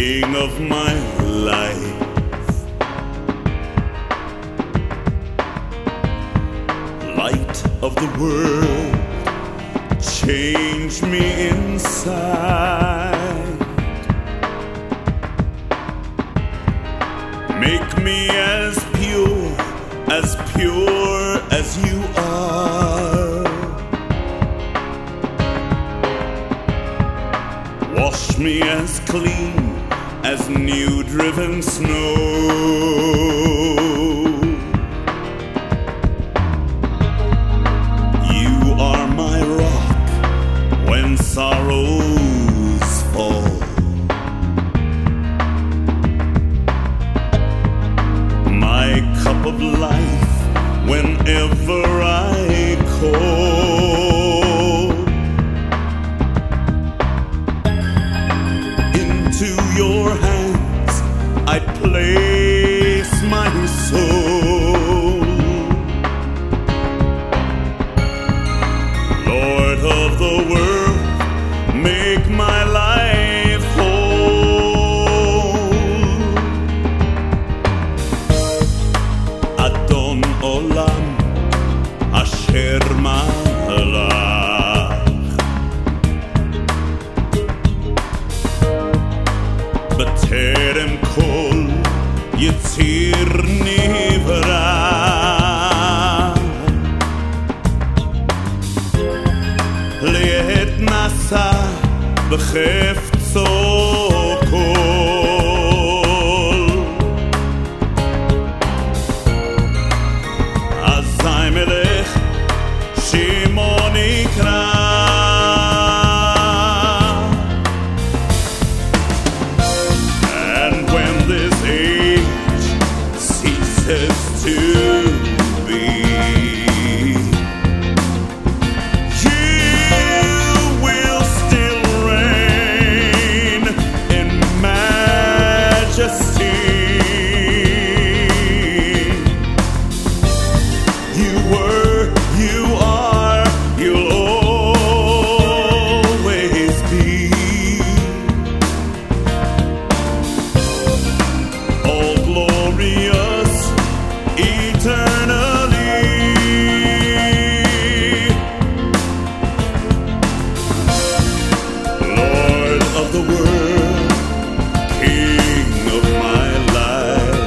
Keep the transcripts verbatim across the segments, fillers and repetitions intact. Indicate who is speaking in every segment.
Speaker 1: King of my life. Light of the world, change me inside. Make me as pure, as pure as you are. Wash me as clean as new driven snow. You are my rock when sorrows fall. My cup of life whenever I call. Into your hands I place my soul. Lord of the world, make my life whole. Adon Olam, Asher Malach. B'terem kol Yitzir Nivra. Le'et nasa b'chefzo kol. Azai melech Shimo nikra. And when this age ceases to be, you will still reign in majesty. You were, you are, you'll always be. All glorious eternally. Lord of the world, King of my life.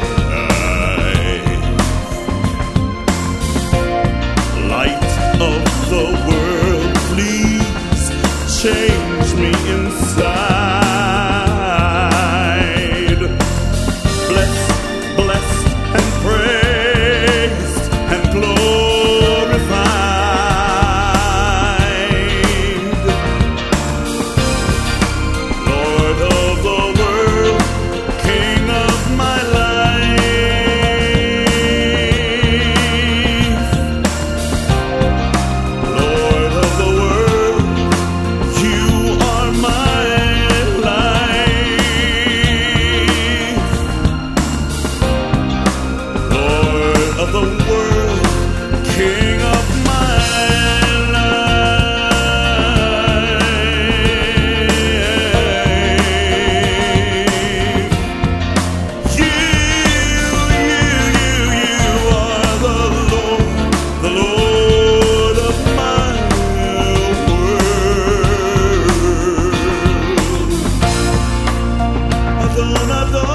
Speaker 1: Light of the world, please change me inside. Blessed, blessed and praised and glorified. Lord of the world, King of my life. Lord of the world, you are my life. Lord of the world, King of my life. You, you, you, you are the Lord, the Lord of my world. Adon, Adon.